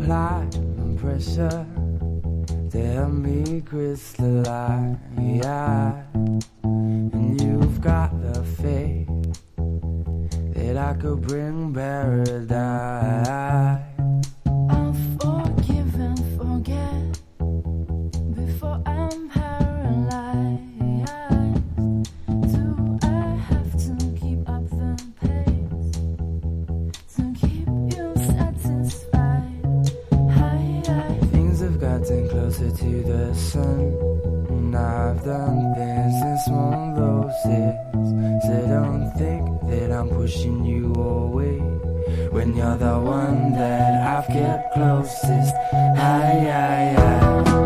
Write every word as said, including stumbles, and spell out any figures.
apply pressure to help me crystallize. And you've got the faith that I could bring paradise. I'll forgive and forget before I'm paralyzed. Do I have to keep up the pace to keep you satisfied? High, high. Things have gotten closer to the sun, and I've done things in small doses. So don't think that I'm pushing you away when you're the one that I've kept closest. High, high, high.